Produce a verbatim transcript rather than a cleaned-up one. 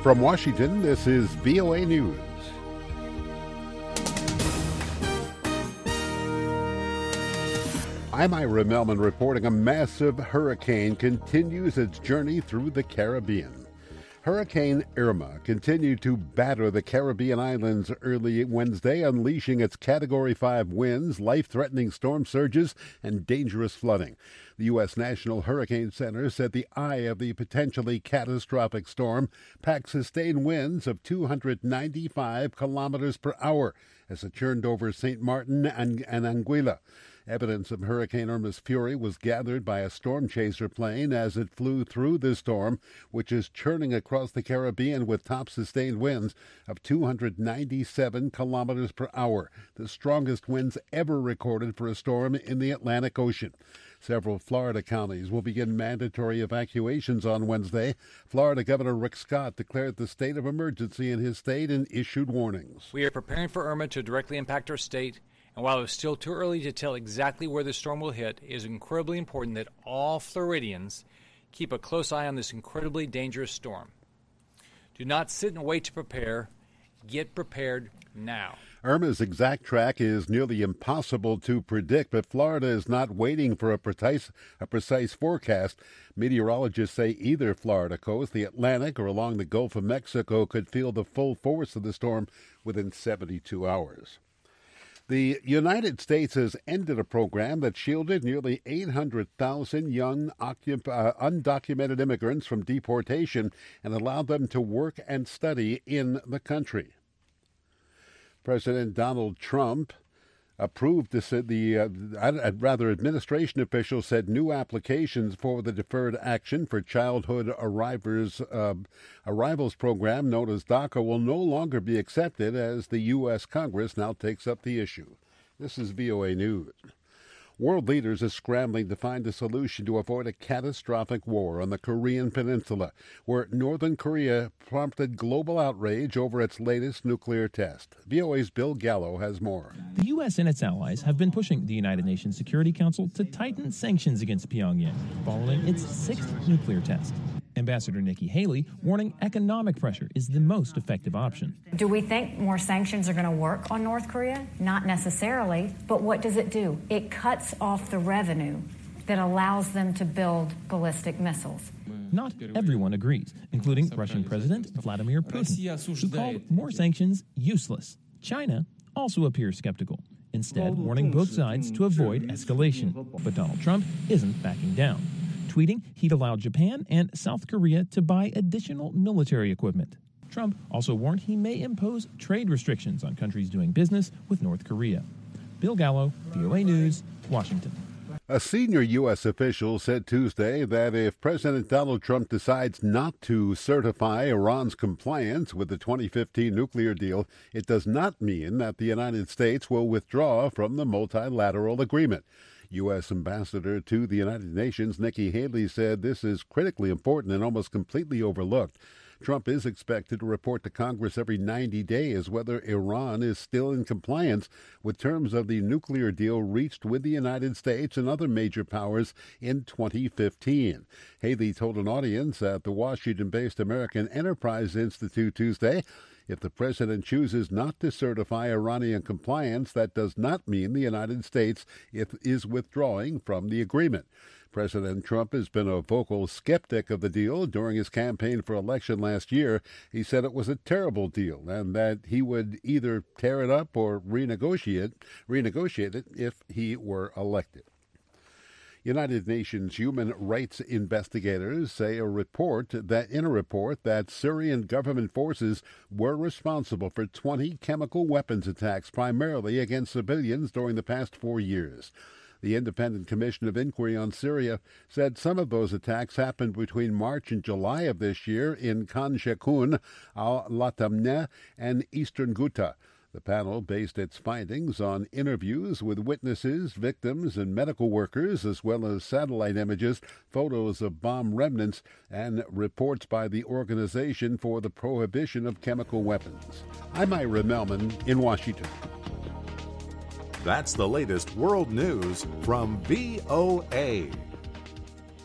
From Washington, this is V O A News. I'm Ira Melman reporting a massive hurricane continues its journey through the Caribbean. Hurricane Irma continued to batter the Caribbean islands early Wednesday, unleashing its Category five winds, life-threatening storm surges, and dangerous flooding. The U S National Hurricane Center said the eye of the potentially catastrophic storm packed sustained winds of two hundred ninety-five kilometers per hour as it churned over Saint Martin and, and Anguilla. Evidence of Hurricane Irma's fury was gathered by a storm chaser plane as it flew through the storm, which is churning across the Caribbean with top sustained winds of two hundred ninety-seven kilometers per hour, the strongest winds ever recorded for a storm in the Atlantic Ocean. Several Florida counties will begin mandatory evacuations on Wednesday. Florida Governor Rick Scott declared the state of emergency in his state and issued warnings. We are preparing for Irma to directly impact our state. And while it's still too early to tell exactly where the storm will hit, it is incredibly important that all Floridians keep a close eye on this incredibly dangerous storm. Do not sit and wait to prepare. Get prepared now. Irma's exact track is nearly impossible to predict, but Florida is not waiting for a precise, a precise forecast. Meteorologists say either Florida coast, the Atlantic, or along the Gulf of Mexico could feel the full force of the storm within seventy-two hours. The United States has ended a program that shielded nearly eight hundred thousand young occup- uh, undocumented immigrants from deportation and allowed them to work and study in the country. President Donald Trump approved this, uh, the uh, I'd rather administration officials said new applications for the Deferred Action for Childhood Arrivals uh, Arrivals program known as DACA will no longer be accepted as the U S Congress now takes up the issue. This is V O A News. World leaders are scrambling to find a solution to avoid a catastrophic war on the Korean Peninsula, where Northern Korea prompted global outrage over its latest nuclear test. V O A's Bill Gallo has more. The U S and its allies have been pushing the United Nations Security Council to tighten sanctions against Pyongyang following its sixth nuclear test. Ambassador Nikki Haley warning economic pressure is the most effective option. Do we think more sanctions are going to work on North Korea? Not necessarily, but what does it do? It cuts off the revenue that allows them to build ballistic missiles. Not everyone agrees, including Russian President Vladimir Putin, who called more sanctions useless. China also appears skeptical, instead warning both sides to avoid escalation. But Donald Trump isn't backing down, tweeting he'd allow Japan and South Korea to buy additional military equipment. Trump also warned he may impose trade restrictions on countries doing business with North Korea. Bill Gallo, V O A News, Washington. A senior U S official said Tuesday that if President Donald Trump decides not to certify Iran's compliance with the twenty fifteen nuclear deal, it does not mean that the United States will withdraw from the multilateral agreement. U S. Ambassador to the United Nations Nikki Haley said this is critically important and almost completely overlooked. Trump is expected to report to Congress every ninety days whether Iran is still in compliance with terms of the nuclear deal reached with the United States and other major powers in twenty fifteen. Haley told an audience at the Washington-based American Enterprise Institute Tuesday, if the president chooses not to certify Iranian compliance, that does not mean the United States is withdrawing from the agreement. President Trump has been a vocal skeptic of the deal during his campaign for election last year. He said it was a terrible deal and that he would either tear it up or renegotiate, renegotiate it if he were elected. United Nations human rights investigators say a report that in a report that Syrian government forces were responsible for twenty chemical weapons attacks, primarily against civilians, during the past four years. The Independent Commission of Inquiry on Syria said some of those attacks happened between March and July of this year in Khan Sheikhoun, Al-Latamneh, and eastern Ghouta. The panel based its findings on interviews with witnesses, victims, and medical workers, as well as satellite images, photos of bomb remnants, and reports by the Organization for the Prohibition of Chemical Weapons. I'm Ira Melman in Washington. That's the latest world news from V O A.